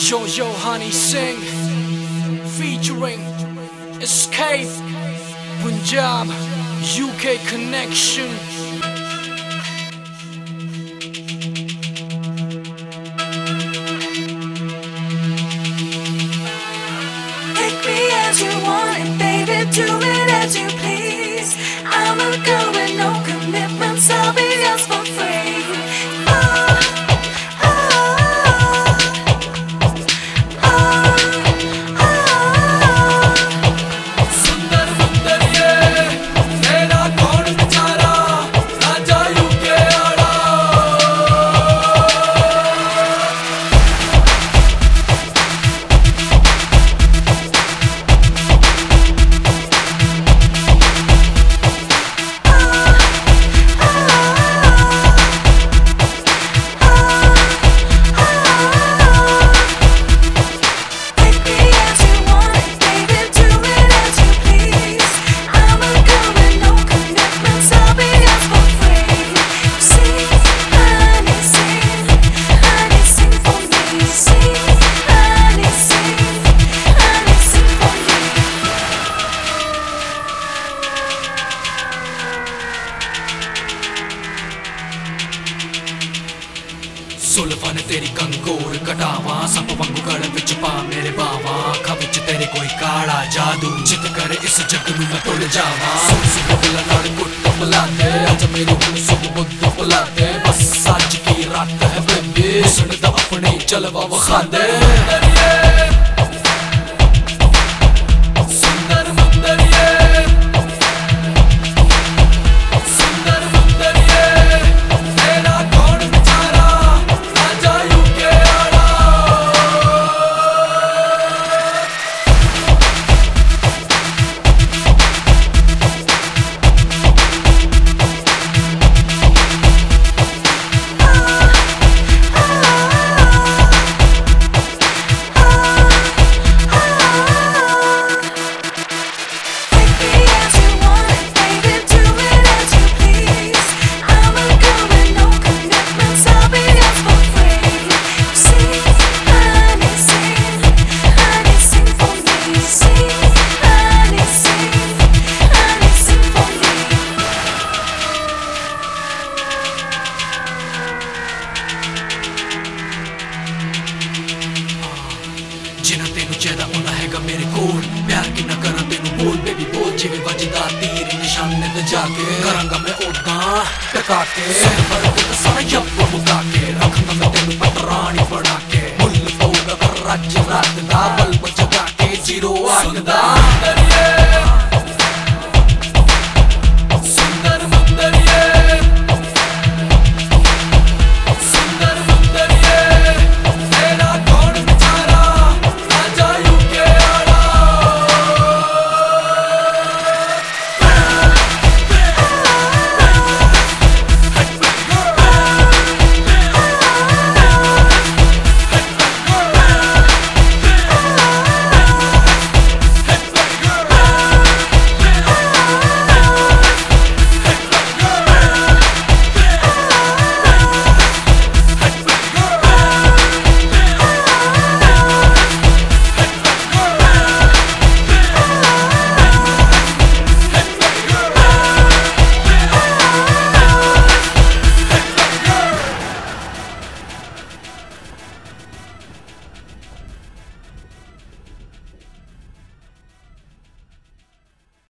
Jojo Honey Singh featuring Escape Punjab UK Connection. Take me as you want it, baby, do it as you please. I'm a girl with no commitments, I'll be yours for free. सुल्फा ने तेरी कंगोर कटावा सप वांगू गल विच पा मेरे बावा अखा विच तेरे कोई काला जादू जित करे इस जग नूं मैं तुल जावा सुन सुन बुला नाल गुट बुला दे अज मेरी हुण सुख बुद्ध बुला दे बस सच की रात है बेबी सुन दा अपने जलवा वखा दे जिन्ना तेनू चाहिदा उन्ना हैगा मेरे कोल प्यार किन्ना करा तेनू बोल बेबी बोल जिवें वजदा तीर निशाने ते जाके करांगा मैं ओदां टका के सफर ते सारा यप्प मुका के रखना मैं तेनू पटरानी बना के मुल्ल पऊगा पर रज रात दा